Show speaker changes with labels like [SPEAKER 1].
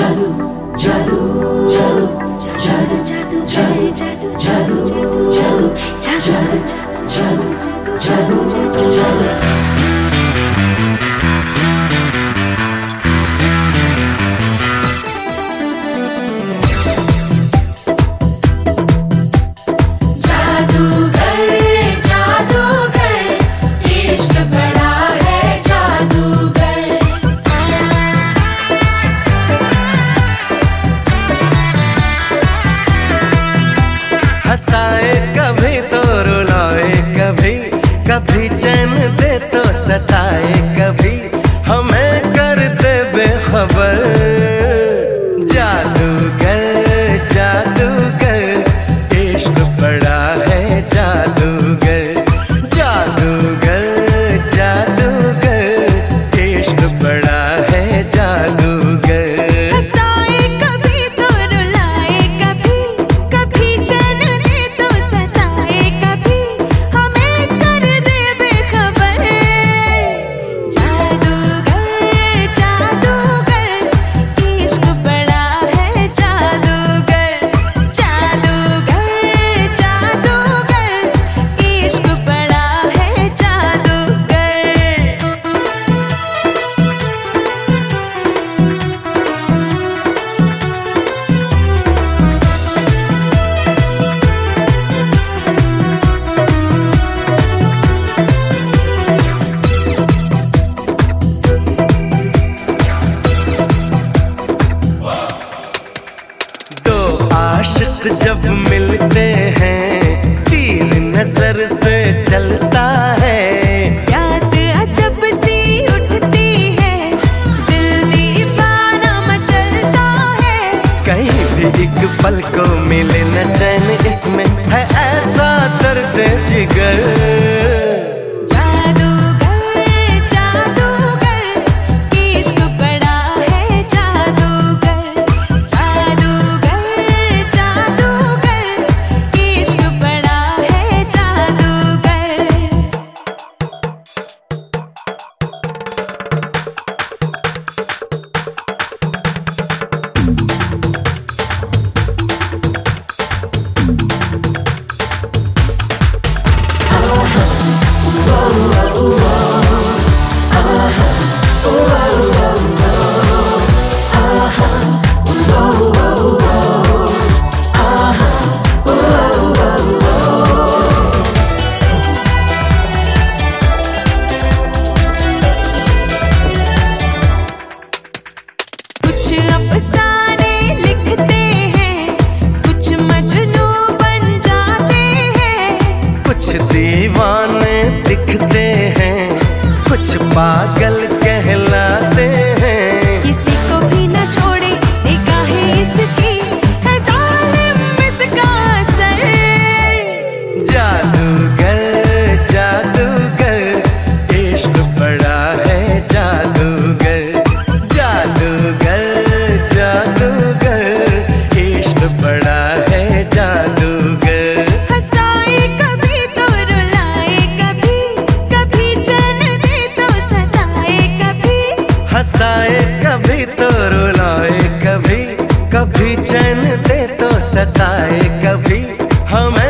[SPEAKER 1] हंसाए कभी तो रुलाए, कभी कभी चैन दे तो सताए, कभी हमें कर दे बेखबर। जादूगर जादूगर इश्क बड़ा है जादूगर, जादूगर जादूगर इश्क बड़ा है जादूगर। आशिक जब मिलते हैं तीर नजर से चलता है,
[SPEAKER 2] प्यास अजब सी उठती है, दिल दीवाना मचलता है।
[SPEAKER 1] कहीं भी एक पल को मिले न चैन, इसमें है ऐसा दर्द जिगर। दीवाने दिखते हैं, कुछ पागल कहलाते हैं।
[SPEAKER 2] किसी को भी न छोड़े निगाहें इसकी, है जालिम इसका असर।
[SPEAKER 1] जादूगर जादूगर इश्क बड़ा है जादूगर, जादूगर जादूगर इश्क बड़ा है जादूगर। हंसाए कभी तो रुलाए, कभी कभी चैन दे तो सताए, कभी हमें